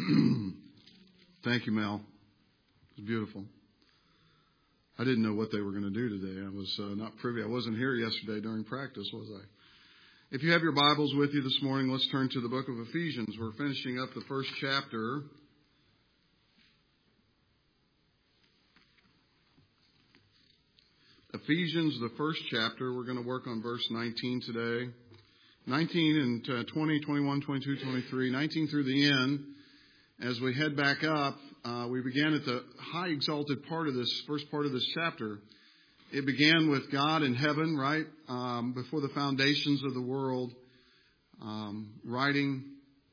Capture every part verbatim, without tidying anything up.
Thank you, Mel. It was beautiful. I didn't know what they were going to do today. I was uh, not privy. I wasn't here yesterday during practice, was I? If you have your Bibles with you this morning, let's turn to the book of Ephesians. We're finishing up the first chapter. Ephesians, the first chapter. We're going to work on verse nineteen today. nineteen and uh, twenty, twenty-one, twenty-two, twenty-three, nineteen through the end. As we head back up, uh, we began at the high exalted part of this, first part of this chapter. It began with God in heaven, right, um, before the foundations of the world, um, writing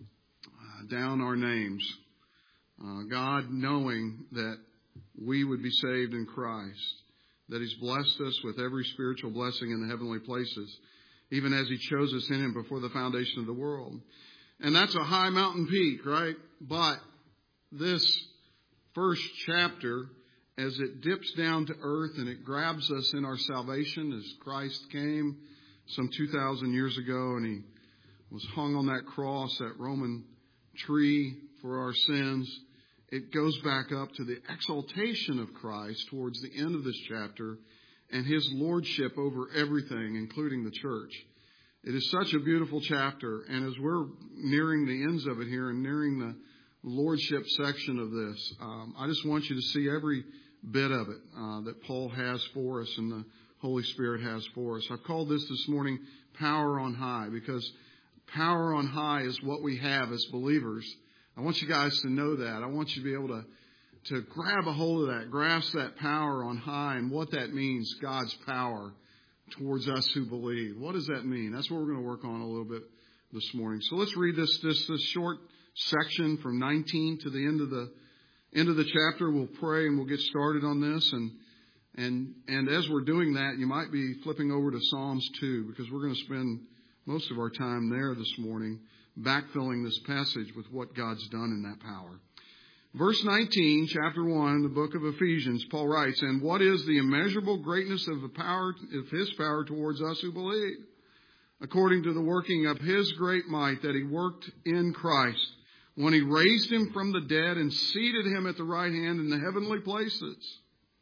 uh, down our names. Uh, God knowing that we would be saved in Christ, that He's blessed us with every spiritual blessing in the heavenly places, even as He chose us in Him before the foundation of the world. And that's a high mountain peak, right? But this first chapter, as it dips down to earth and it grabs us in our salvation, as Christ came some two thousand years ago and He was hung on that cross, that Roman tree for our sins, it goes back up to the exaltation of Christ towards the end of this chapter and His lordship over everything, including the church. It is such a beautiful chapter, and as we're nearing the ends of it here and nearing the lordship section of this, um, I just want you to see every bit of it uh, that Paul has for us and the Holy Spirit has for us. I've called this this morning Power on High, because power on high is what we have as believers. I want you guys to know that. I want you to be able to, to grab a hold of that, grasp that power on high and what that means, God's power towards us who believe. What does that mean? That's what we're going to work on a little bit this morning. So let's read this this, this short section from nineteen to the end of the end of the chapter. We'll pray and we'll get started on this. And and and as we're doing that, you might be flipping over to Psalms two, because we're going to spend most of our time there this morning, backfilling this passage with what God's done in that power. Verse nineteen, chapter one, the book of Ephesians, Paul writes, "And what is the immeasurable greatness of the power of His power towards us who believe, according to the working of His great might that He worked in Christ, when He raised Him from the dead and seated Him at the right hand in the heavenly places."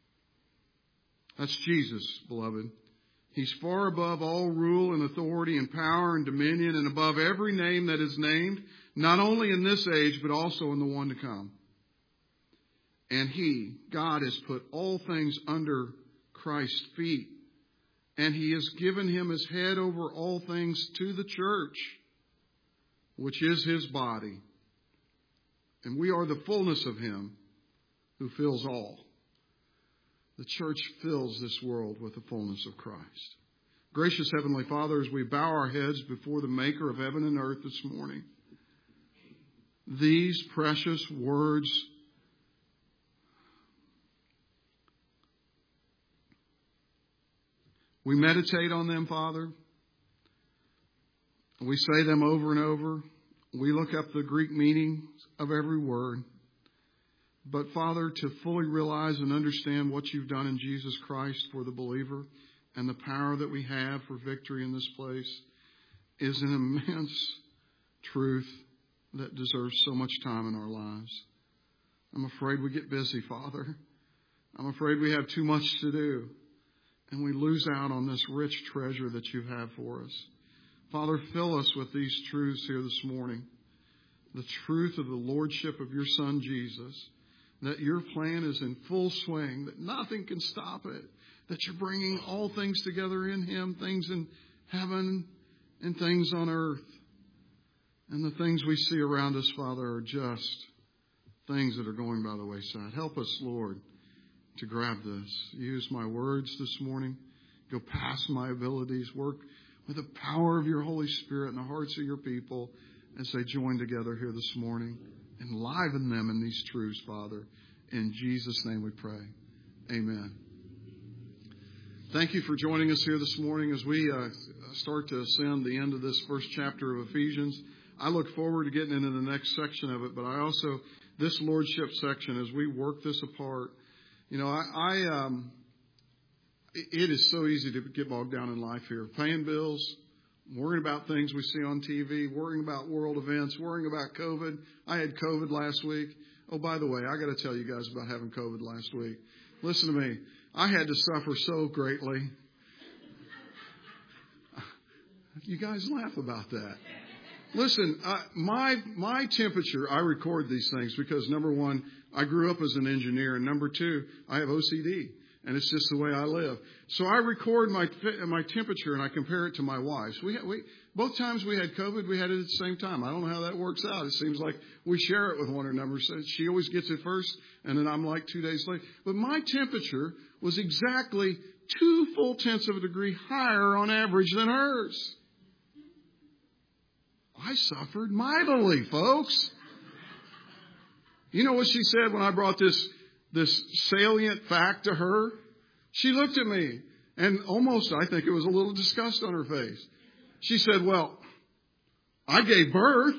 That's Jesus, beloved. He's far above all rule and authority and power and dominion, and above every name that is named, not only in this age, but also in the one to come. And He, God, has put all things under Christ's feet. And He has given Him as head over all things to the church, which is His body. And we are the fullness of Him who fills all. The church fills this world with the fullness of Christ. Gracious Heavenly Father, as we bow our heads before the Maker of heaven and earth this morning, these precious words we meditate on them, Father. We say them over and over. We look up the Greek meanings of every word. But, Father, to fully realize and understand what You've done in Jesus Christ for the believer and the power that we have for victory in this place is an immense truth that deserves so much time in our lives. I'm afraid we get busy, Father. I'm afraid we have too much to do. And we lose out on this rich treasure that You have for us. Father, fill us with these truths here this morning. The truth of the lordship of Your Son, Jesus. That Your plan is in full swing. That nothing can stop it. That You're bringing all things together in Him. Things in heaven and things on earth. And the things we see around us, Father, are just things that are going by the wayside. Help us, Lord, to grab this. Use my words this morning. Go past my abilities. Work with the power of Your Holy Spirit in the hearts of Your people as they join together here this morning. Enliven them in these truths, Father. In Jesus' name we pray. Amen. Thank you for joining us here this morning as we uh, start to ascend the end of this first chapter of Ephesians. I look forward to getting into the next section of it, but I also, this lordship section, as we work this apart, you know, I, I um, it is so easy to get bogged down in life here. Paying bills, worrying about things we see on T V, worrying about world events, worrying about COVID. I had COVID last week. Oh, by the way, I got to tell you guys about having COVID last week. Listen to me. I had to suffer so greatly. You guys laugh about that. Listen, uh, my my temperature, I record these things because, number one, I grew up as an engineer, and number two, I have O C D, and it's just the way I live. So I record my my temperature, and I compare it to my wife's. We, we Both times we had COVID, we had it at the same time. I don't know how that works out. It seems like we share it with one another. So she always gets it first, and then I'm like two days late. But my temperature was exactly two full-tenths of a degree higher on average than hers. I suffered mightily, folks. You know what she said when I brought this, this salient fact to her? She looked at me, and almost, I think it was a little disgust on her face. She said, well, I gave birth.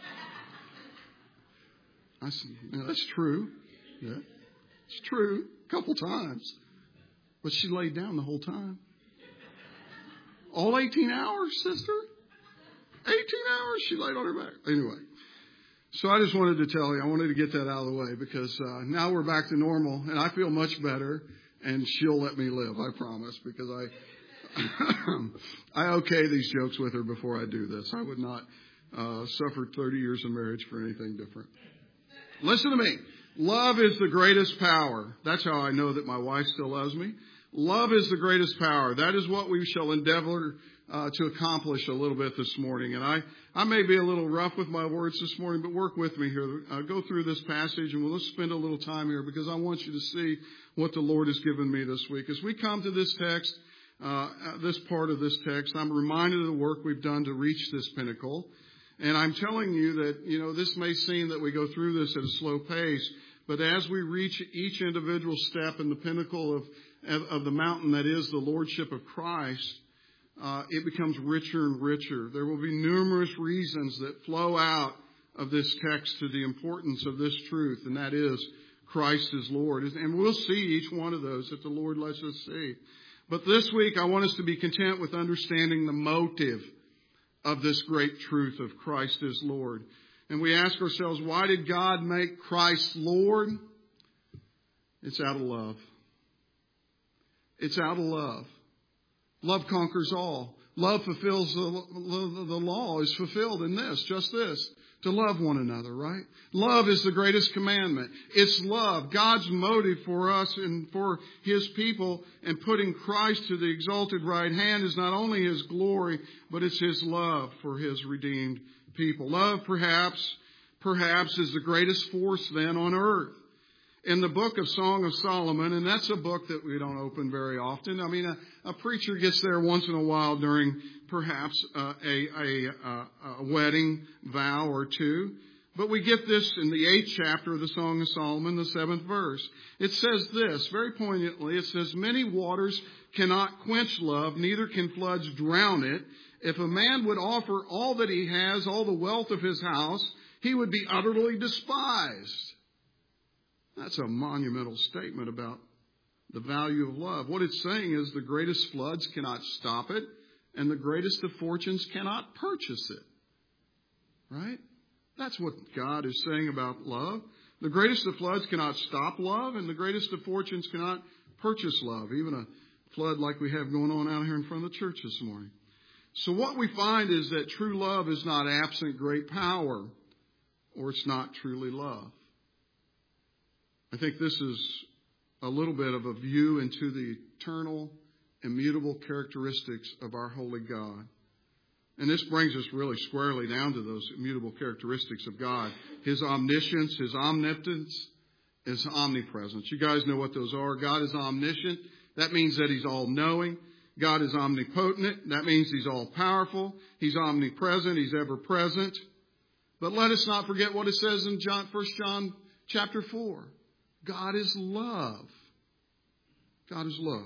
I said, yeah, that's true. Yeah, it's true. A couple times. But she laid down the whole time. All eighteen hours, sister? eighteen hours she laid on her back. Anyway, so I just wanted to tell you, I wanted to get that out of the way because uh, now we're back to normal and I feel much better and she'll let me live, I promise, because I I okay these jokes with her before I do this. I would not uh, suffer thirty years of marriage for anything different. Listen to me. Love is the greatest power. That's how I know that my wife still loves me. Love is the greatest power. That is what we shall endeavor uh, to accomplish a little bit this morning. And I, I may be a little rough with my words this morning, but work with me here. Uh, go through this passage and we'll let's spend a little time here because I want you to see what the Lord has given me this week. As we come to this text, uh, this part of this text, I'm reminded of the work we've done to reach this pinnacle. And I'm telling you that, you know, this may seem that we go through this at a slow pace, but as we reach each individual step in the pinnacle of, of, of the mountain that is the Lordship of Christ, uh, it becomes richer and richer. There will be numerous reasons that flow out of this text to the importance of this truth, and that is Christ is Lord. And we'll see each one of those that the Lord lets us see. But this week, I want us to be content with understanding the motive of this great truth of Christ is Lord. And we ask ourselves, why did God make Christ Lord? It's out of love. It's out of love. Love conquers all. Love fulfills the, the, the law is fulfilled in this, just this, to love one another, right? Love is the greatest commandment. It's love. God's motive for us and for His people and putting Christ to the exalted right hand is not only His glory, but it's His love for His redeemed people. Love, perhaps, perhaps is the greatest force then on earth. In the book of Song of Solomon, and that's a book that we don't open very often. I mean, a, a preacher gets there once in a while during perhaps uh, a, a, a, a wedding vow or two. But we get this in the eighth chapter of the Song of Solomon, the seventh verse. It says this, very poignantly, it says, many waters cannot quench love, neither can floods drown it. If a man would offer all that he has, all the wealth of his house, he would be utterly despised. That's a monumental statement about the value of love. What it's saying is the greatest floods cannot stop it, and the greatest of fortunes cannot purchase it. Right? That's what God is saying about love. The greatest of floods cannot stop love, and the greatest of fortunes cannot purchase love. Even a flood like we have going on out here in front of the church this morning. So what we find is that true love is not absent great power, or it's not truly love. I think this is a little bit of a view into the eternal, immutable characteristics of our holy God. And this brings us really squarely down to those immutable characteristics of God. His omniscience, His omnipotence, His omnipresence. You guys know what those are. God is omniscient. That means that He's all-knowing. God is omnipotent. That means He's all-powerful. He's omnipresent. He's ever-present. But let us not forget what it says in John, First John chapter four. God is love. God is love.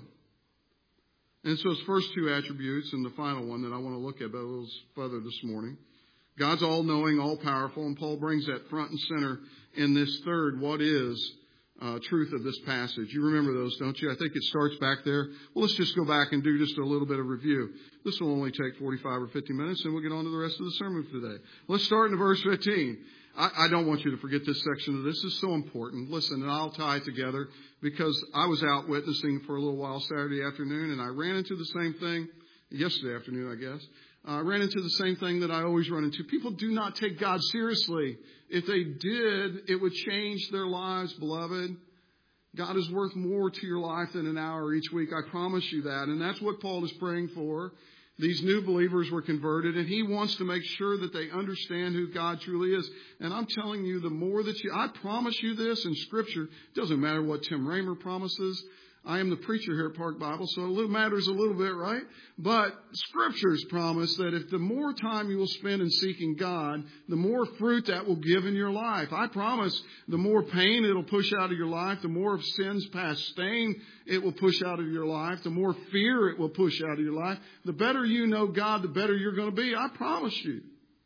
And so it's first two attributes and the final one that I want to look at a little further this morning. God's all-knowing, all-powerful, and Paul brings that front and center in this third, what is uh, truth of this passage. You remember those, don't you? I think it starts back there. Well, let's just go back and do just a little bit of review. This will only take forty-five or fifty minutes, and we'll get on to the rest of the sermon for today. Let's start in verse fifteen. I, I don't want you to forget this section of this. This is so important. Listen, and I'll tie it together because I was out witnessing for a little while Saturday afternoon, and I ran into the same thing yesterday afternoon, I guess. I uh, ran into the same thing that I always run into. People do not take God seriously. If they did, it would change their lives, beloved. God is worth more to your life than an hour each week. I promise you that. And that's what Paul is praying for. These new believers were converted, and he wants to make sure that they understand who God truly is. And I'm telling you, the more that you, I promise you this in Scripture, it doesn't matter what Tim Raymer promises. I am the preacher here at Park Bible, so it matters a little bit, right? But Scriptures promise that if the more time you will spend in seeking God, the more fruit that will give in your life. I promise the more pain it'll push out of your life, the more of sin's past stain it will push out of your life, the more fear it will push out of your life. The better you know God, the better you're going to be. I promise you.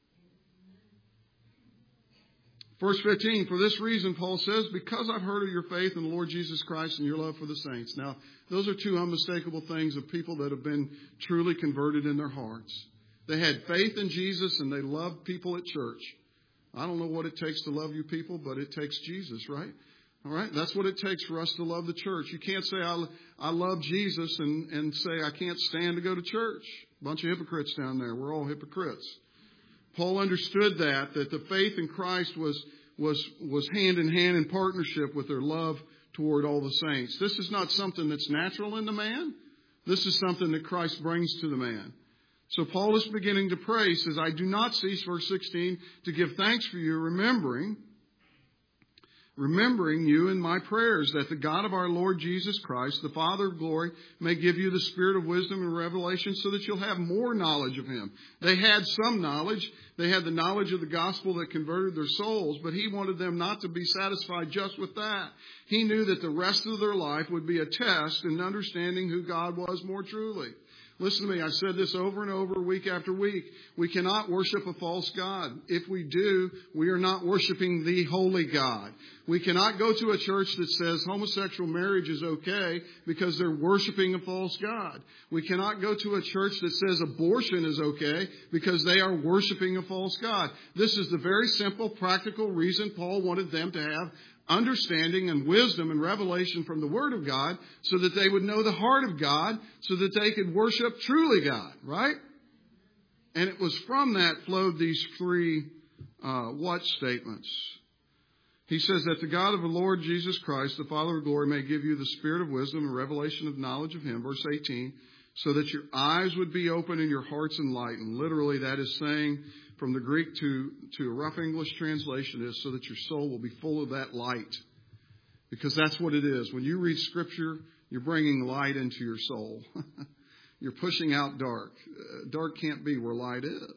Verse fifteen, for this reason, Paul says, because I've heard of your faith in the Lord Jesus Christ and your love for the saints. Now, those are two unmistakable things of people that have been truly converted in their hearts. They had faith in Jesus and they loved people at church. I don't know what it takes to love you people, but it takes Jesus, right? All right, that's what it takes for us to love the church. You can't say, I, I love Jesus and, and say, I can't stand to go to church. A bunch of hypocrites down there. We're all hypocrites. Paul understood that, that the faith in Christ was, was, was hand in hand in partnership with their love toward all the saints. This is not something that's natural in the man. This is something that Christ brings to the man. So Paul is beginning to pray. He says, I do not cease, verse sixteen, to give thanks for you, remembering, remembering you in my prayers, that the God of our Lord Jesus Christ, the Father of glory, may give you the spirit of wisdom and revelation so that you'll have more knowledge of him. They had some knowledge. They had the knowledge of the gospel that converted their souls, but he wanted them not to be satisfied just with that. He knew that the rest of their life would be a test in understanding who God was more truly. Listen to me, I've said this over and over, week after week. We cannot worship a false God. If we do, we are not worshiping the holy God. We cannot go to a church that says homosexual marriage is okay because they're worshiping a false God. We cannot go to a church that says abortion is okay because they are worshiping a false God. This is the very simple, practical reason Paul wanted them to have understanding and wisdom and revelation from the Word of God so that they would know the heart of God so that they could worship truly God, right? And it was from that flowed these three uh, what statements. He says that the God of the Lord Jesus Christ, the Father of glory, may give you the spirit of wisdom and revelation of knowledge of him, verse eighteen, so that your eyes would be open and your hearts enlightened. Literally, that is saying, from the Greek to, to a rough English translation, is so that your soul will be full of that light. Because that's what it is. When you read Scripture, you're bringing light into your soul. You're pushing out dark. Uh, dark can't be where light is.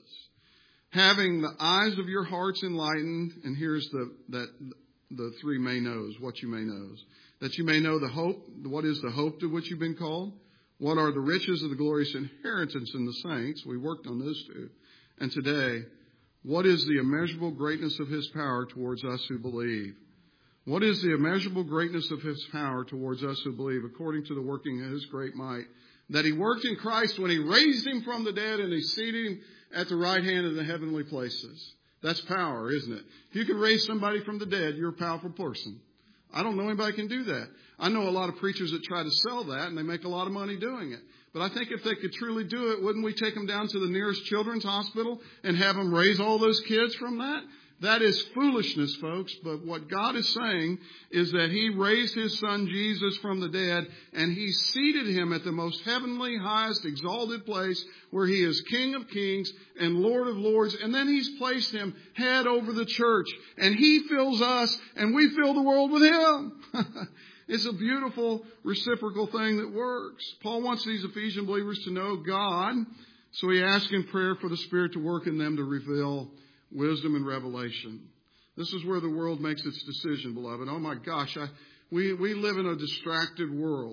Having the eyes of your hearts enlightened, and here's the that the three may knows, what you may knows. That you may know the hope, what is the hope to which you've been called? What are the riches of the glorious inheritance in the saints? We worked on those two. And today, what is the immeasurable greatness of his power towards us who believe? What is the immeasurable greatness of his power towards us who believe, according to the working of his great might, that he worked in Christ when he raised him from the dead and he seated him at the right hand of the heavenly places? That's power, isn't it? If you can raise somebody from the dead, you're a powerful person. I don't know anybody can do that. I know a lot of preachers that try to sell that, and they make a lot of money doing it. But I think if they could truly do it, wouldn't we take them down to the nearest children's hospital and have them raise all those kids from that? That is foolishness, folks. But what God is saying is that he raised his son Jesus from the dead, and he seated him at the most heavenly, highest, exalted place where he is King of kings and Lord of lords. And then he's placed him head over the church. And he fills us, and we fill the world with him. It's a beautiful reciprocal thing that works. Paul wants these Ephesian believers to know God, so he asks in prayer for the Spirit to work in them to reveal wisdom and revelation. This is where the world makes its decision, beloved. Oh my gosh, I, we, we live in a distracted world.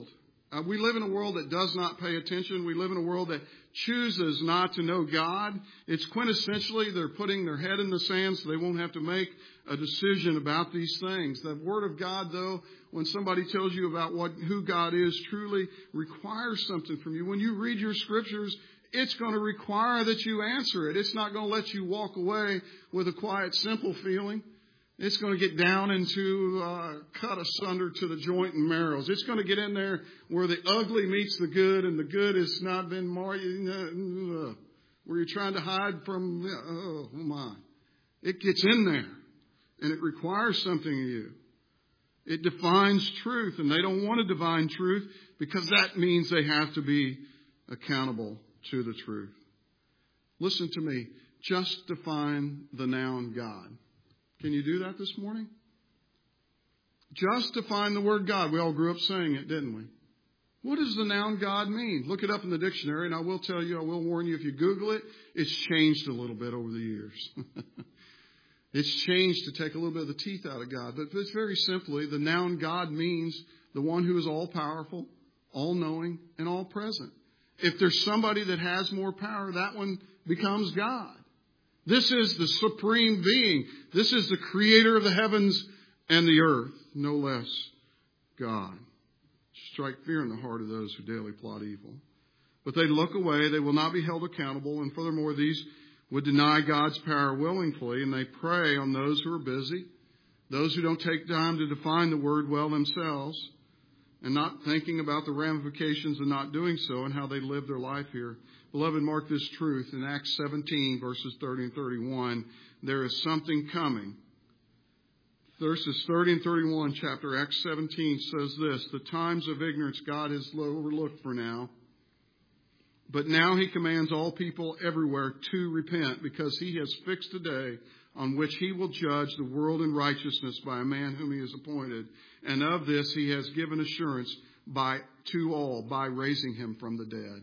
Uh, we live in a world that does not pay attention. We live in a world that chooses not to know God. It's quintessentially they're putting their head in the sand so they won't have to make a decision about these things. The Word of God, though, when somebody tells you about what who God is, truly requires something from you. When you read your Scriptures, it's going to require that you answer it. It's not going to let you walk away with a quiet, simple feeling. It's going to get down into uh, cut asunder to the joint and marrows. It's going to get in there where the ugly meets the good, and the good has not been more, uh, where you're trying to hide from. Oh my! It gets in there, and it requires something of you. It defines truth, and they don't want to divine truth because that means they have to be accountable to the truth. Listen to me. Just define the noun God. Can you do that this morning? Just define the word God. We all grew up saying it, didn't we? What does the noun God mean? Look it up in the dictionary, and I will tell you, I will warn you, if you Google it, it's changed a little bit over the years. It's changed to take a little bit of the teeth out of God. But it's very simply, the noun God means the one who is all-powerful, all-knowing, and all-present. If there's somebody that has more power, that one becomes God. This is the supreme being. This is the creator of the heavens and the earth, no less God. Strike fear in the heart of those who daily plot evil. But they look away. They will not be held accountable. And furthermore, these would deny God's power willingly, and they prey on those who are busy, those who don't take time to define the word well themselves, and not thinking about the ramifications of not doing so and how they live their life here. Beloved, mark this truth. In Acts seventeen, verses thirty and thirty-one, there is something coming. Verses thirty and thirty-one, chapter Acts seventeen, says this: the times of ignorance God has overlooked for now. But now he commands all people everywhere to repent, because he has fixed a day on which he will judge the world in righteousness by a man whom he has appointed. And of this he has given assurance by to all by raising him from the dead.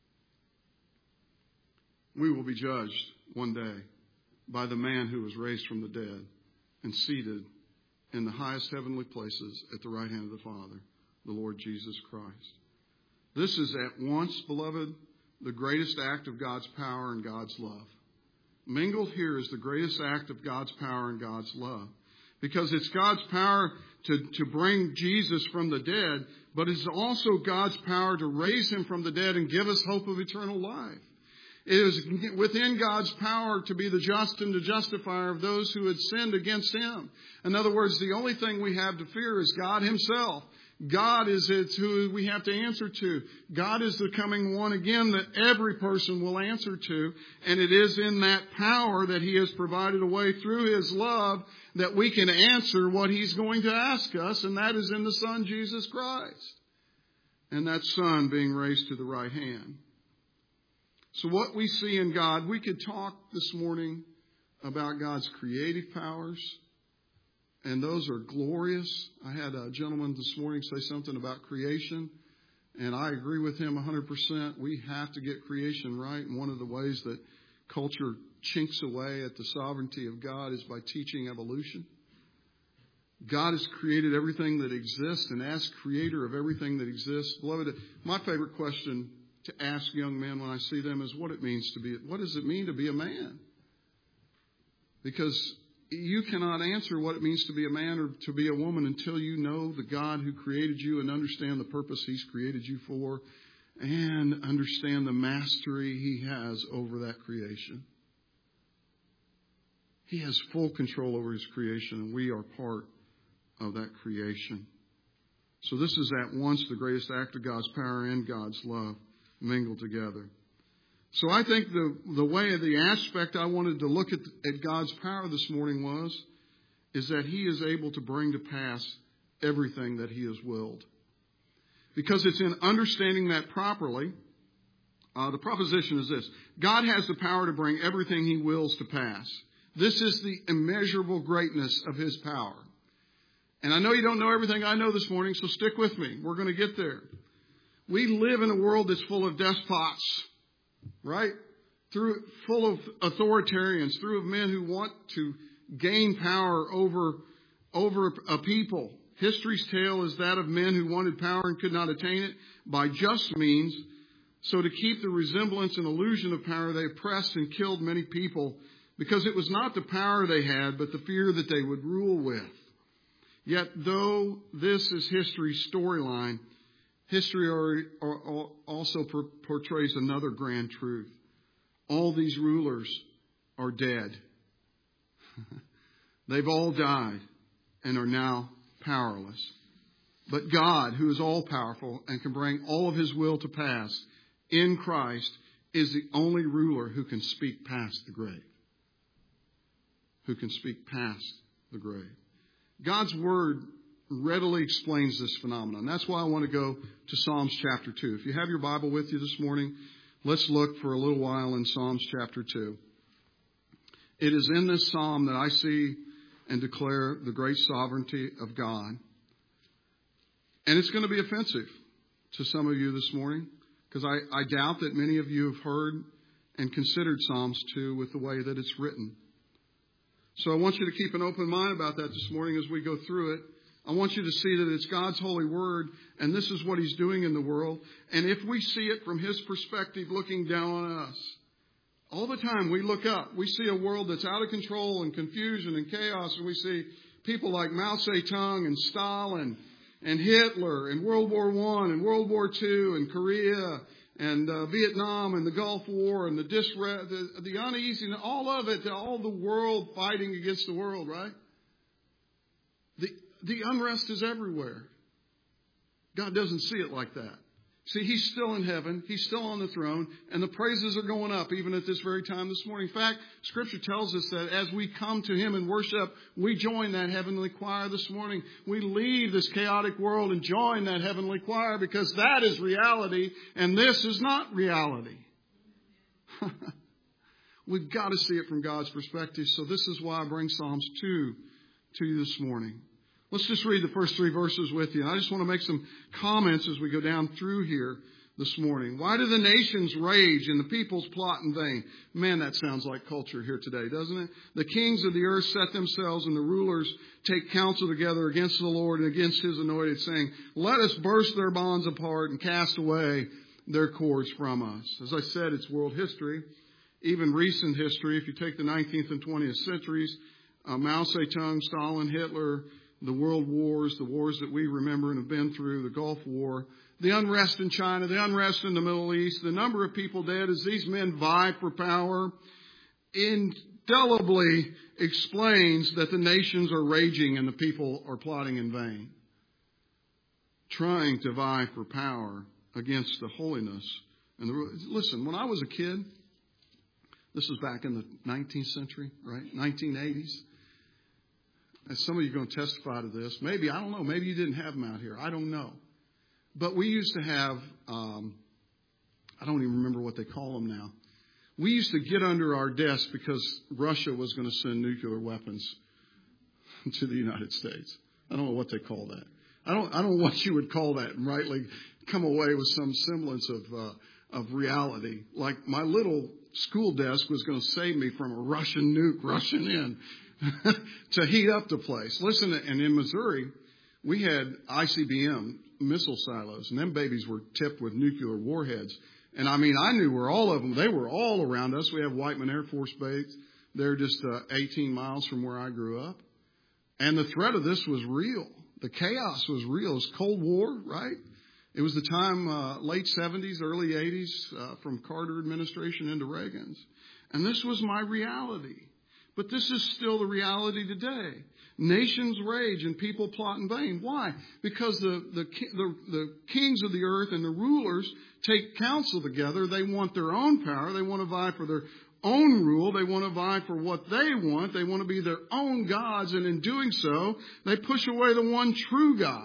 We will be judged one day by the man who was raised from the dead and seated in the highest heavenly places at the right hand of the Father, the Lord Jesus Christ. This is at once, beloved, the greatest act of God's power and God's love. Mingled here is the greatest act of God's power and God's love. Because it's God's power to, to bring Jesus from the dead, but it's also God's power to raise him from the dead and give us hope of eternal life. It is within God's power to be the just and the justifier of those who had sinned against him. In other words, the only thing we have to fear is God himself. God is it's who we have to answer to. God is the coming one again that every person will answer to. And it is in that power that he has provided a way through his love that we can answer what he's going to ask us. And that is in the Son, Jesus Christ. And that Son being raised to the right hand. So what we see in God, we could talk this morning about God's creative powers. And those are glorious. I had a gentleman this morning say something about creation. And I agree with him one hundred percent. We have to get creation right. And one of the ways that culture chinks away at the sovereignty of God is by teaching evolution. God has created everything that exists. And as creator of everything that exists, beloved, my favorite question to ask young men when I see them is what it means to be, what does it mean to be a man? Because you cannot answer what it means to be a man or to be a woman until you know the God who created you and understand the purpose he's created you for and understand the mastery he has over that creation. He has full control over his creation, and we are part of that creation. So this is at once the greatest act of God's power and God's love mingled together. So I think the, the way, the aspect I wanted to look at, at God's power this morning was, is that he is able to bring to pass everything that he has willed. Because it's in understanding that properly, uh, the proposition is this: God has the power to bring everything he wills to pass. This is the immeasurable greatness of his power. And I know you don't know everything I know this morning, so stick with me. We're going to get there. We live in a world that's full of despots, right? Through full of authoritarians, through of men who want to gain power over, over a people. History's tale is that of men who wanted power and could not attain it by just means. So to keep the resemblance and illusion of power, they oppressed and killed many people, because it was not the power they had, but the fear that they would rule with. Yet though this is history's storyline, history also portrays another grand truth. All these rulers are dead. They've all died and are now powerless. But God, who is all-powerful and can bring all of His will to pass in Christ, is the only ruler who can speak past the grave. Who can speak past the grave. God's Word readily explains this phenomenon. That's why I want to go to Psalms chapter two. If you have your Bible with you this morning, let's look for a little while in Psalms chapter two. It is in this psalm that I see and declare the great sovereignty of God. And it's going to be offensive to some of you this morning, because I, I doubt that many of you have heard and considered Psalms two with the way that it's written. So I want you to keep an open mind about that this morning as we go through it. I want you to see that it's God's holy word, and this is what He's doing in the world. And if we see it from His perspective looking down on us, all the time we look up, we see a world that's out of control and confusion and chaos, and we see people like Mao Zedong and Stalin and Hitler and World War One and World War Two and Korea and uh, Vietnam and the Gulf War and the, disre- the the uneasiness, all of it, all the world fighting against the world, right? The the unrest is everywhere. God doesn't see it like that. See, He's still in heaven. He's still on the throne. And the praises are going up even at this very time this morning. In fact, Scripture tells us that as we come to Him and worship, we join that heavenly choir this morning. We leave this chaotic world and join that heavenly choir, because that is reality and this is not reality. We've got to see it from God's perspective. So this is why I bring Psalms two to you this morning. Let's just read the first three verses with you. I just want to make some comments as we go down through here this morning. Why do the nations rage and the peoples plot in vain? Man, that sounds like culture here today, doesn't it? The kings of the earth set themselves, and the rulers take counsel together against the Lord and against His anointed, saying, let us burst their bonds apart and cast away their cords from us. As I said, it's world history, even recent history. If you take the nineteenth and twentieth centuries, uh, Mao Zedong, Stalin, Hitler, the world wars, the wars that we remember and have been through, the Gulf War, the unrest in China, the unrest in the Middle East, the number of people dead as these men vie for power, indelibly explains that the nations are raging and the people are plotting in vain, trying to vie for power against the holiness. And the, listen, when I was a kid, this was back in the nineteenth century, right? nineteen eighties. And some of you are going to testify to this. Maybe, I don't know, maybe you didn't have them out here. I don't know. But we used to have, um, I don't even remember what they call them now. We used to get under our desk because Russia was going to send nuclear weapons to the United States. I don't know what they call that. I don't, I don't know what you would call that, and rightly come away with some semblance of, uh, of reality. Like my little school desk was going to save me from a Russian nuke rushing in to heat up the place. Listen, and in Missouri, we had I C B M missile silos, and them babies were tipped with nuclear warheads. And I mean, I knew where all of them, they were all around us. We have Whiteman Air Force Base. They're just uh, eighteen miles from where I grew up. And the threat of this was real. The chaos was real. It was Cold War, right? It was the time, uh, late seventies, early eighties, uh, from Carter administration into Reagan's. And this was my reality. But this is still the reality today. Nations rage and people plot in vain. Why? Because the, the, the, the kings of the earth and the rulers take counsel together. They want their own power. They want to vie for their own rule. They want to vie for what they want. They want to be their own gods. And in doing so, they push away the one true God.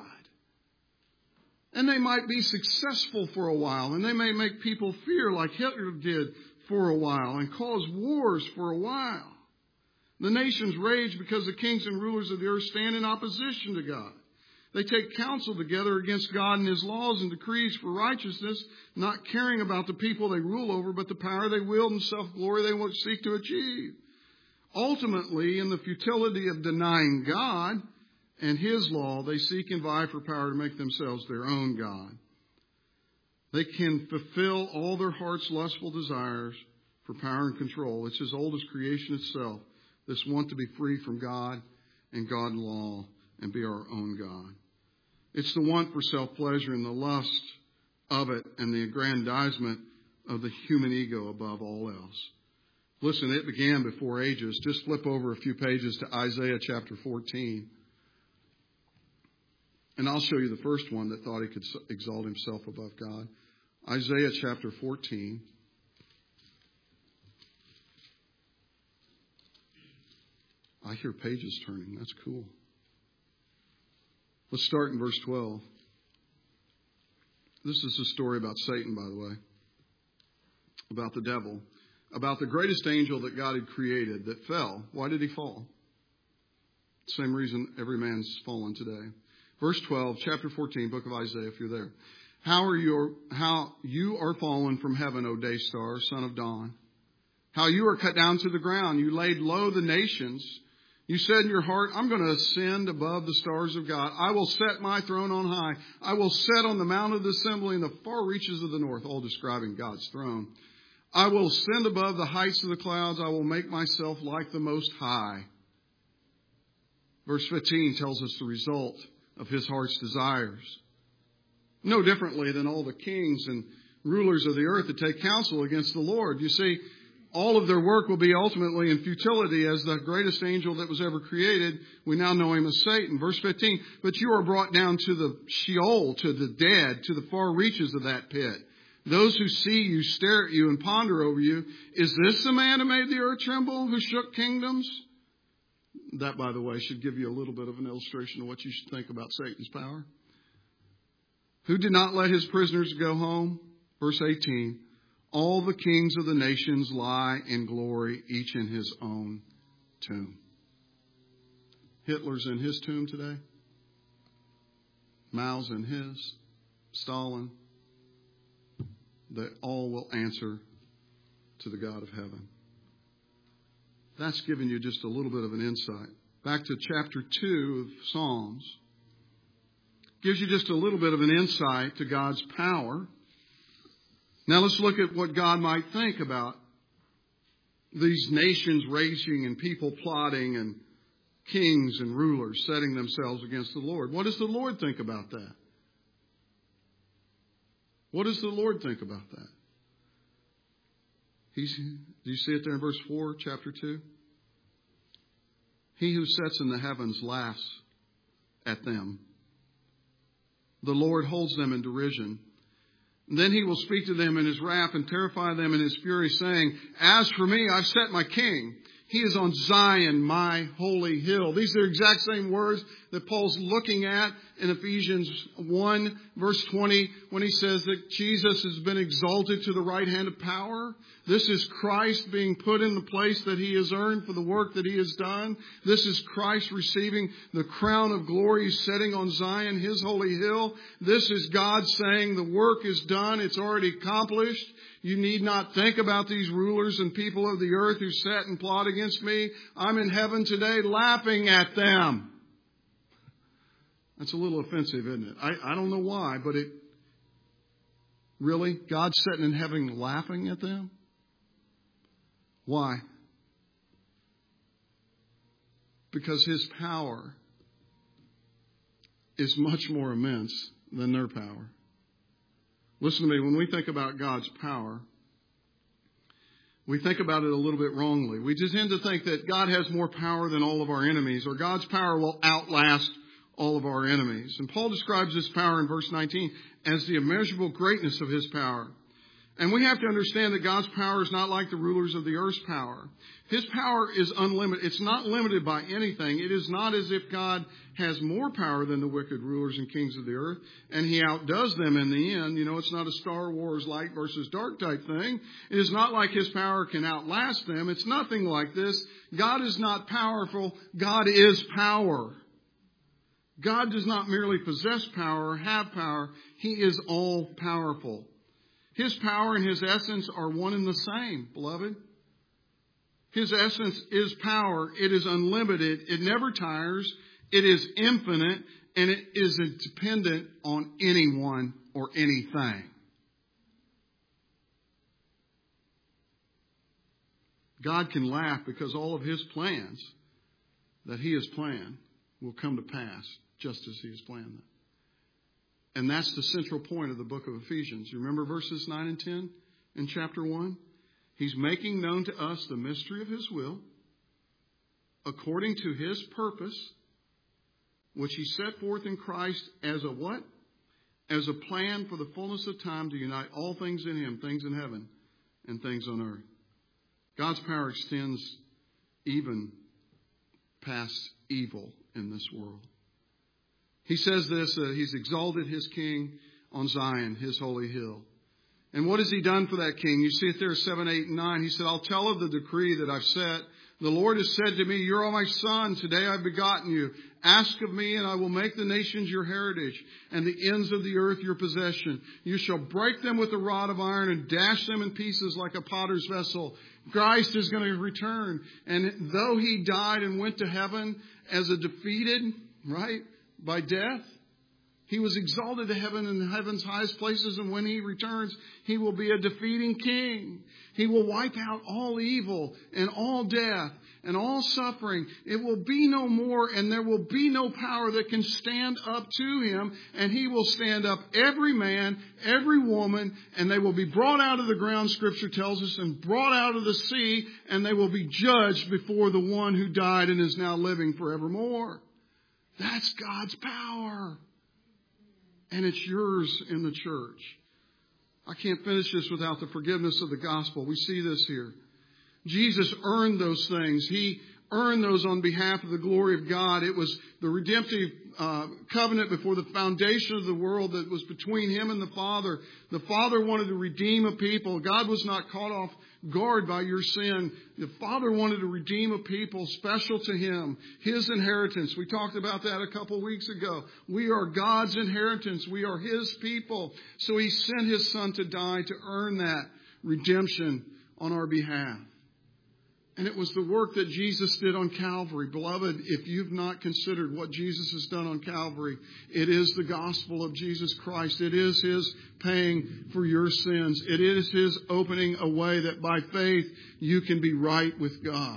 And they might be successful for a while. And they may make people fear like Hitler did for a while and cause wars for a while. The nations rage because the kings and rulers of the earth stand in opposition to God. They take counsel together against God and His laws and decrees for righteousness, not caring about the people they rule over, but the power they wield and self-glory they will seek to achieve. Ultimately, in the futility of denying God, and His law, they seek and vie for power to make themselves their own God. They can fulfill all their heart's lustful desires for power and control. It's as old as creation itself, this want to be free from God and God law and be our own God. It's the want for self-pleasure and the lust of it and the aggrandizement of the human ego above all else. Listen, it began before ages. Just flip over a few pages to Isaiah chapter fourteen. And I'll show you the first one that thought he could exalt himself above God. Isaiah chapter fourteen. I hear pages turning. That's cool. Let's start in verse twelve. This is a story about Satan, by the way. About the devil. About the greatest angel that God had created that fell. Why did he fall? Same reason every man's fallen today. Verse twelve, chapter fourteen, book of Isaiah, if you're there. How are you, how you are fallen from heaven, O day star, son of dawn. How you are cut down to the ground. You laid low the nations. You said in your heart, I'm going to ascend above the stars of God. I will set my throne on high. I will set on the mount of the assembly in the far reaches of the north, all describing God's throne. I will ascend above the heights of the clouds. I will make myself like the Most High. Verse fifteen tells us the result of his heart's desires. No differently than all the kings and rulers of the earth that take counsel against the Lord. You see, all of their work will be ultimately in futility as the greatest angel that was ever created. We now know him as Satan. Verse fifteen, but you are brought down to the Sheol, to the dead, to the far reaches of that pit. Those who see you stare at you and ponder over you. Is this the man who made the earth tremble, who shook kingdoms? That, by the way, should give you a little bit of an illustration of what you should think about Satan's power. Who did not let his prisoners go home? Verse eighteen. All the kings of the nations lie in glory, each in his own tomb. Hitler's in his tomb today. Mao's in his. Stalin. They all will answer to the God of heaven. That's given you just a little bit of an insight. Back to chapter two of Psalms. Gives you just a little bit of an insight to God's power. Now let's look at what God might think about these nations raging and people plotting and kings and rulers setting themselves against the Lord. What does the Lord think about that? What does the Lord think about that? He's, do you see it there in verse four, chapter two? He who sits in the heavens laughs at them. The Lord holds them in derision. Then he will speak to them in his wrath and terrify them in his fury, saying, as for me, I've set my king. He is on Zion, my holy hill. These are the exact same words that Paul's looking at in Ephesians one, verse twenty, when he says that Jesus has been exalted to the right hand of power. This is Christ being put in the place that he has earned for the work that he has done. This is Christ receiving the crown of glory setting on Zion, his holy hill. This is God saying the work is done. It's already accomplished. You need not think about these rulers and people of the earth who sat and plot against me. I'm in heaven today laughing at them. That's a little offensive, isn't it? I, I don't know why, but it really, God's sitting in heaven laughing at them? Why? Because his power is much more immense than their power. Listen to me, when we think about God's power, we think about it a little bit wrongly. We just tend to think that God has more power than all of our enemies, or God's power will outlast all of our enemies. And Paul describes this power in verse nineteen as the immeasurable greatness of his power. And we have to understand that God's power is not like the rulers of the earth's power. His power is unlimited. It's not limited by anything. It is not as if God has more power than the wicked rulers and kings of the earth, and he outdoes them in the end. You know, it's not a Star Wars light versus dark type thing. It is not like his power can outlast them. It's nothing like this. God is not powerful. God is power. God does not merely possess power or have power. He is all powerful. His power and his essence are one and the same, beloved. His essence is power. It is unlimited. It never tires. It is infinite, and it isn't dependent on anyone or anything. God can laugh because all of His plans that He has planned will come to pass just as He has planned them. And that's the central point of the book of Ephesians. You remember verses nine and ten in chapter one? He's making known to us the mystery of His will, according to His purpose, which He set forth in Christ as a what? As a plan for the fullness of time to unite all things in Him, things in heaven and things on earth. God's power extends even past evil in this world. He says this, uh, He's exalted His King on Zion, His holy hill. And what has He done for that King? You see it there, seven, eight, and nine. He said, I'll tell of the decree that I've set. The Lord has said to me, you're all my son. Today I've begotten you. Ask of me, and I will make the nations your heritage, and the ends of the earth your possession. You shall break them with a rod of iron and dash them in pieces like a potter's vessel. Christ is going to return. And though He died and went to heaven as a defeated, right, by death, He was exalted to heaven and heaven's highest places. And when He returns, He will be a defeating king. He will wipe out all evil and all death and all suffering. It will be no more, and there will be no power that can stand up to Him. And He will stand up every man, every woman, and they will be brought out of the ground, Scripture tells us, and brought out of the sea, and they will be judged before the one who died and is now living forevermore. That's God's power. And it's yours in the church. I can't finish this without the forgiveness of the gospel. We see this here. Jesus earned those things. He earned those on behalf of the glory of God. It was the redemptive uh, covenant before the foundation of the world that was between Him and the Father. The Father wanted to redeem a people. God was not caught off guard by your sin. The Father wanted to redeem a people special to Him, His inheritance. We talked about that a couple weeks ago. We are God's inheritance. We are His people. So He sent His Son to die to earn that redemption on our behalf. And it was the work that Jesus did on Calvary. Beloved, if you've not considered what Jesus has done on Calvary, it is the gospel of Jesus Christ. It is His paying for your sins. It is His opening a way that by faith you can be right with God,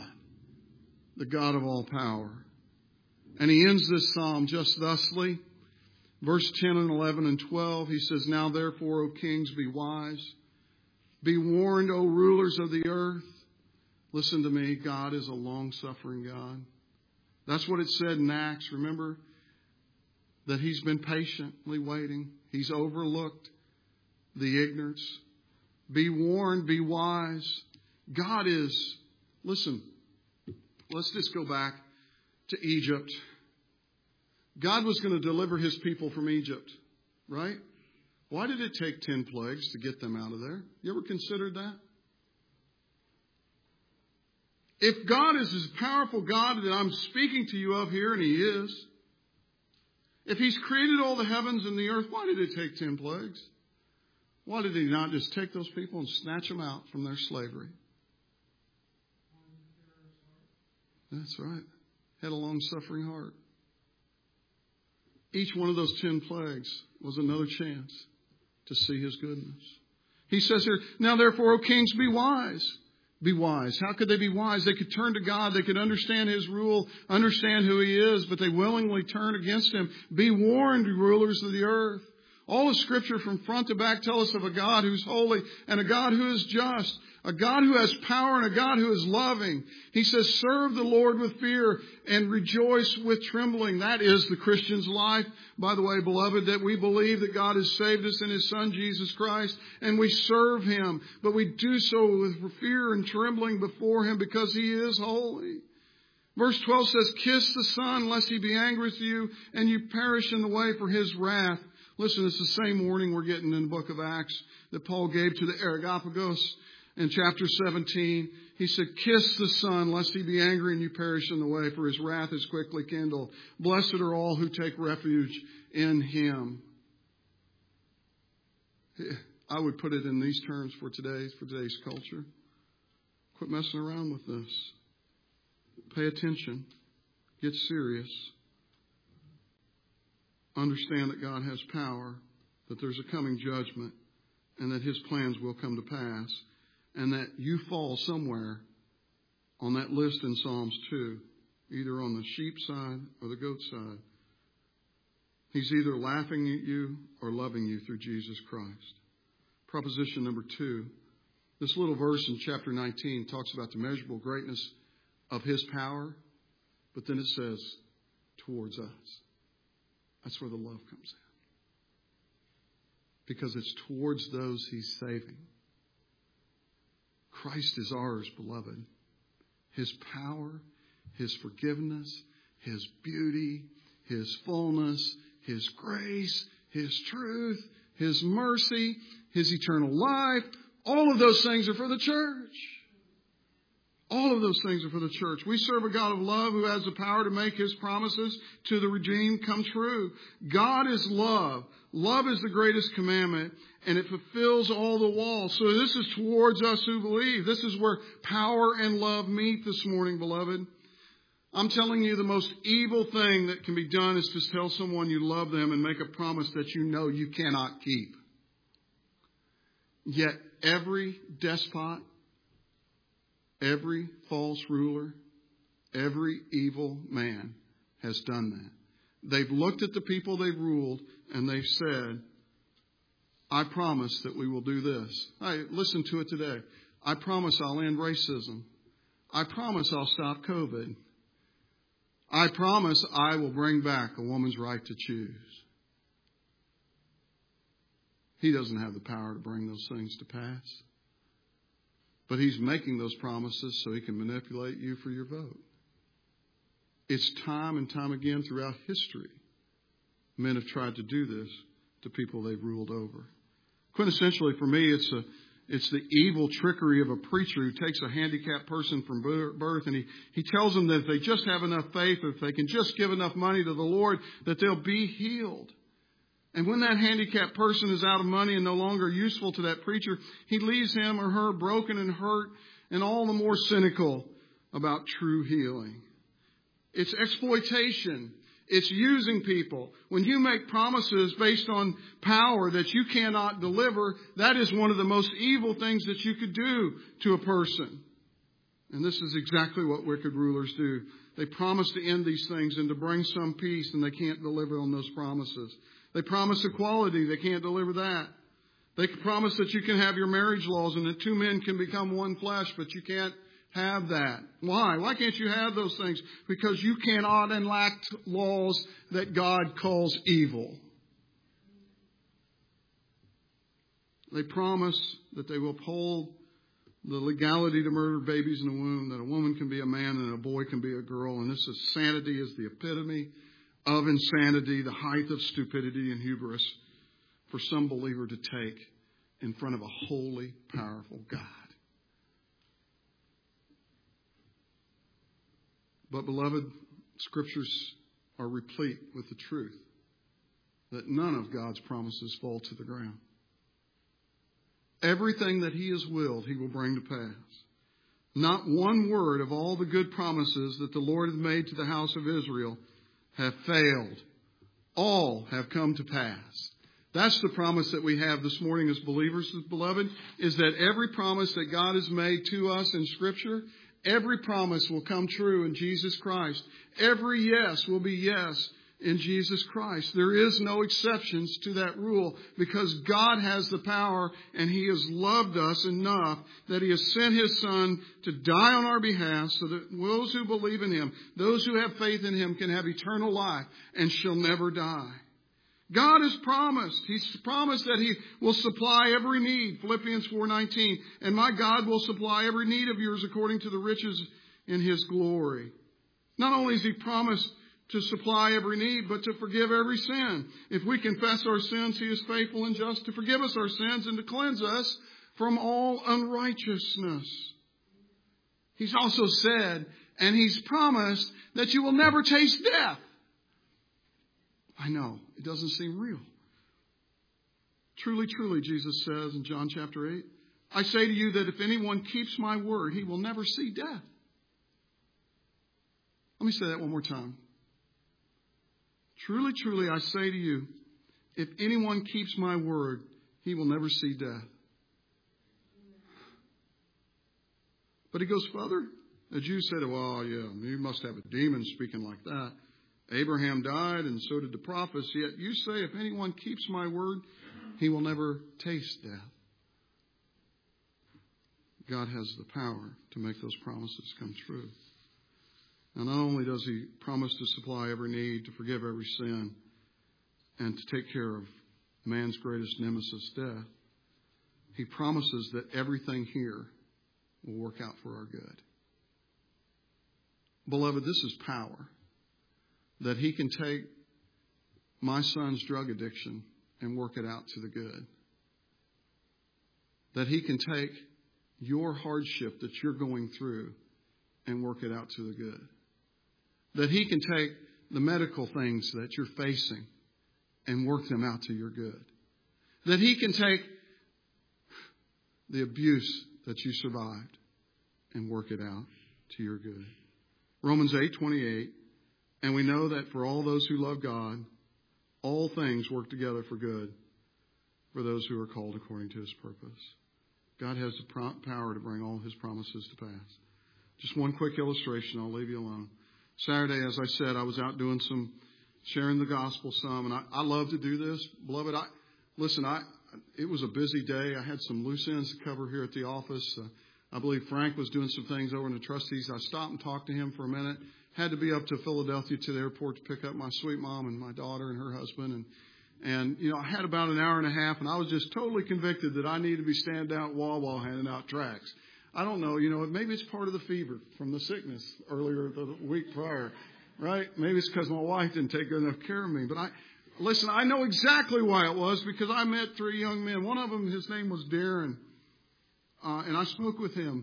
the God of all power. And He ends this psalm just thusly. Verse ten and eleven and twelve, He says, Now therefore, O kings, be wise. Be warned, O rulers of the earth. Listen to me, God is a long-suffering God. That's what it said in Acts. Remember that He's been patiently waiting. He's overlooked the ignorance. Be warned, be wise. God is, listen, let's just go back to Egypt. God was going to deliver His people from Egypt, right? Why did it take ten plagues to get them out of there? You ever considered that? If God is this powerful God that I'm speaking to you of here, and He is, if He's created all the heavens and the earth, why did it take ten plagues? Why did He not just take those people and snatch them out from their slavery? That's right. Had a long-suffering heart. Each one of those ten plagues was another chance to see His goodness. He says here, Now therefore, O kings, be wise. Be wise. How could they be wise? They could turn to God. They could understand His rule, understand who He is, but they willingly turn against Him. Be warned, rulers of the earth. All of Scripture from front to back tell us of a God who's holy and a God who is just, a God who has power and a God who is loving. He says, serve the Lord with fear and rejoice with trembling. That is the Christian's life. By the way, beloved, that we believe that God has saved us in His Son, Jesus Christ, and we serve Him. But we do so with fear and trembling before Him because He is holy. Verse twelve says, Kiss the Son, lest He be angry with you, and you perish in the way for His wrath. Listen, it's the same warning we're getting in the book of Acts that Paul gave to the Areopagus in chapter seventeen. He said, Kiss the Son, lest He be angry and you perish in the way, for His wrath is quickly kindled. Blessed are all who take refuge in Him. I would put it in these terms for today's, for today's culture. Quit messing around with this. Pay attention. Get serious. understand that God has power, that there's a coming judgment, and that His plans will come to pass, and that you fall somewhere on that list in Psalms two, either on the sheep side or the goat side. He's either laughing at you or loving you through Jesus Christ. Proposition number two. This little verse in chapter nineteen talks about the measurable greatness of His power, but then it says, towards us. That's where the love comes in. Because it's towards those He's saving. Christ is ours, beloved. His power, His forgiveness, His beauty, His fullness, His grace, His truth, His mercy, His eternal life. All of those things are for the church. All of those things are for the church. We serve a God of love who has the power to make His promises to the redeemed come true. God is love. Love is the greatest commandment, and it fulfills all the law. So this is towards us who believe. This is where power and love meet this morning, beloved. I'm telling you, the most evil thing that can be done is to tell someone you love them and make a promise that you know you cannot keep. Yet every despot, every false ruler, every evil man has done that. They've looked at the people they've ruled and they've said, I promise that we will do this. I listen to it today. I promise I'll end racism. I promise I'll stop COVID. I promise I will bring back a woman's right to choose. He doesn't have the power to bring those things to pass. But He's making those promises so He can manipulate you for your vote. It's time and time again throughout history. Men have tried to do this to people they've ruled over. Quintessentially for me, it's a it's the evil trickery of a preacher who takes a handicapped person from birth and he, he tells them that if they just have enough faith, or if they can just give enough money to the Lord, that they'll be healed. And when that handicapped person is out of money and no longer useful to that preacher, he leaves him or her broken and hurt and all the more cynical about true healing. It's exploitation. It's using people. When you make promises based on power that you cannot deliver, that is one of the most evil things that you could do to a person. And this is exactly what wicked rulers do. They promise to end these things and to bring some peace, and they can't deliver on those promises. They promise equality. They can't deliver that. They promise that you can have your marriage laws and that two men can become one flesh, but you can't have that. Why? Why can't you have those things? Because you cannot enact laws that God calls evil. They promise that they will uphold the legality to murder babies in the womb, that a woman can be a man and a boy can be a girl. And this is sanity is the epitome of insanity, the height of stupidity and hubris for some believer to take in front of a holy, powerful God. But, beloved, Scriptures are replete with the truth that none of God's promises fall to the ground. Everything that He has willed, He will bring to pass. Not one word of all the good promises that the Lord has made to the house of Israel have failed. All have come to pass. That's the promise that we have this morning as believers, beloved, is that every promise that God has made to us in Scripture, every promise will come true in Jesus Christ. Every yes will be yes in Jesus Christ. There is no exceptions to that rule because God has the power and He has loved us enough that He has sent His Son to die on our behalf so that those who believe in Him, those who have faith in Him can have eternal life and shall never die. God has promised. He's promised that He will supply every need. Philippians four nineteen. And my God will supply every need of yours according to the riches in His glory. Not only has He promised to supply every need, but to forgive every sin. If we confess our sins, He is faithful and just to forgive us our sins and to cleanse us from all unrighteousness. He's also said, and He's promised, that you will never taste death. I know, it doesn't seem real. Truly, truly, Jesus says in John chapter eight, I say to you that if anyone keeps my word, he will never see death. Let me say that one more time. Truly, truly, I say to you, if anyone keeps my word, he will never see death. But he goes further. The Jews said, well, yeah, you must have a demon speaking like that. Abraham died, and so did the prophets. Yet you say, if anyone keeps my word, he will never taste death. God has the power to make those promises come true. Now, not only does he promise to supply every need, to forgive every sin, and to take care of man's greatest nemesis, death, he promises that everything here will work out for our good. Beloved, this is power. That he can take my son's drug addiction and work it out to the good. That he can take your hardship that you're going through and work it out to the good. That he can take the medical things that you're facing and work them out to your good. That he can take the abuse that you survived and work it out to your good. Romans eight twenty-eight, and we know that for all those who love God, all things work together for good for those who are called according to his purpose. God has the power to bring all his promises to pass. Just one quick illustration, I'll leave you alone. Saturday, as I said, I was out doing some, sharing the gospel some, and I, I love to do this. Beloved, I listen, I it was a busy day. I had some loose ends to cover here at the office. Uh, I believe Frank was doing some things over in the trustees. I stopped and talked to him for a minute. Had to be up to Philadelphia to the airport to pick up my sweet mom and my daughter and her husband. And, and you know, I had about an hour and a half, and I was just totally convicted that I needed to be standing out Wawa handing out tracts. I don't know, you know, maybe it's part of the fever from the sickness earlier the week prior, right? Maybe it's because my wife didn't take good enough care of me. But I, listen, I know exactly why it was, because I met three young men. One of them, his name was Darren. Uh, and I spoke with him.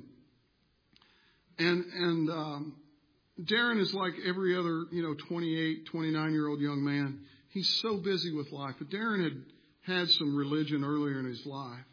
And and um, Darren is like every other, you know, twenty-eight, twenty-nine-year-old young man. He's so busy with life. But Darren had had some religion earlier in his life.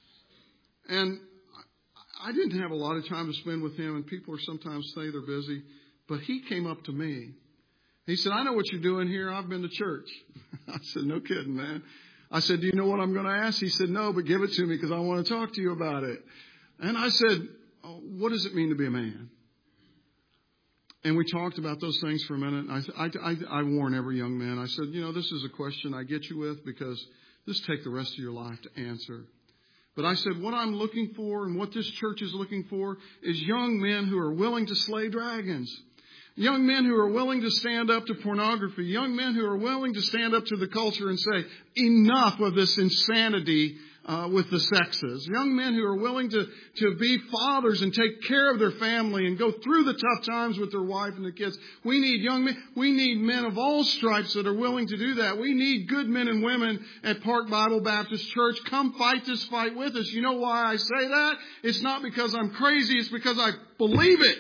And I didn't have a lot of time to spend with him, and people are sometimes say they're busy. But he came up to me. He said, I know what you're doing here. I've been to church. I said, no kidding, man. I said, do you know what I'm going to ask? He said, no, but give it to me because I want to talk to you about it. And I said, oh, what does it mean to be a man? And we talked about those things for a minute. I, I, I, I warn every young man. I said, you know, this is a question I get you with because this will take the rest of your life to answer. But I said, what I'm looking for and what this church is looking for is young men who are willing to slay dragons. Young men who are willing to stand up to pornography. Young men who are willing to stand up to the culture and say, enough of this insanity uh, with the sexes. Young men who are willing to, to be fathers and take care of their family and go through the tough times with their wife and the kids. We need young men. We need men of all stripes that are willing to do that. We need good men and women at Park Bible Baptist Church. Come fight this fight with us. You know why I say that? It's not because I'm crazy. It's because I believe it.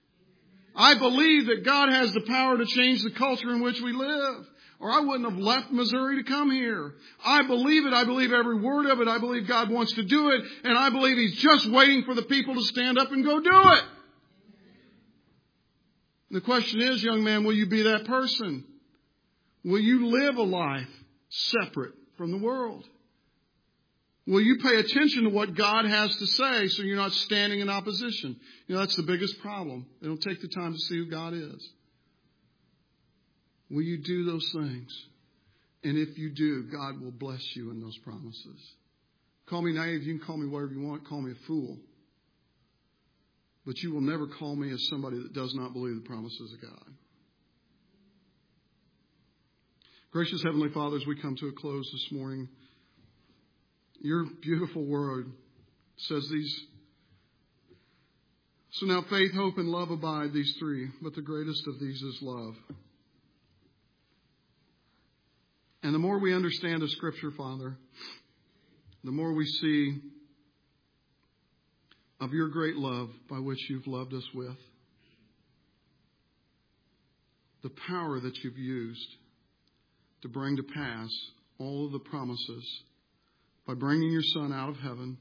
I believe that God has the power to change the culture in which we live. Or I wouldn't have left Missouri to come here. I believe it. I believe every word of it. I believe God wants to do it. And I believe He's just waiting for the people to stand up and go do it. The question is, young man, will you be that person? Will you live a life separate from the world? Will you pay attention to what God has to say so you're not standing in opposition? You know, that's the biggest problem. They don't take the time to see who God is. Will you do those things? And if you do, God will bless you in those promises. Call me naive. You can call me whatever you want. Call me a fool. But you will never call me as somebody that does not believe the promises of God. Gracious Heavenly Father, as we come to a close this morning, your beautiful word says these. So now faith, hope, and love abide, these three. But the greatest of these is love. And the more we understand the Scripture, Father, the more we see of your great love by which you've loved us with. The power that you've used to bring to pass all of the promises by bringing your Son out of heaven,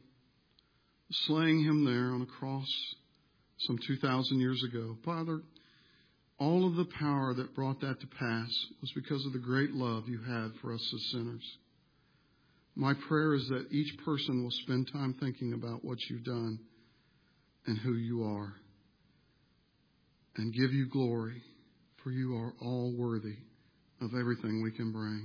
slaying him there on a cross some two thousand years ago. Father, all of the power that brought that to pass was because of the great love you had for us as sinners. My prayer is that each person will spend time thinking about what you've done and who you are, and give you glory, for you are all worthy of everything we can bring.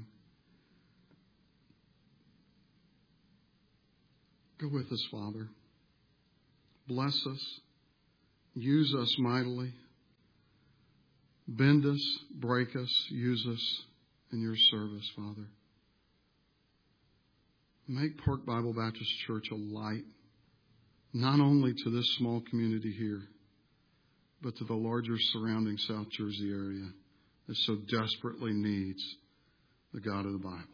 Go with us, Father. Bless us. Use us mightily. Bend us, break us, use us in your service, Father. Make Park Bible Baptist Church a light, not only to this small community here, but to the larger surrounding South Jersey area that so desperately needs the God of the Bible.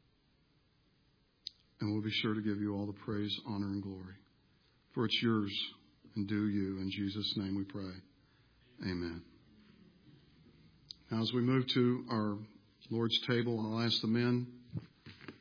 And we'll be sure to give you all the praise, honor, and glory. For it's yours and due you. In Jesus' name we pray. Amen. Now as we move to our Lord's table, I'll ask the men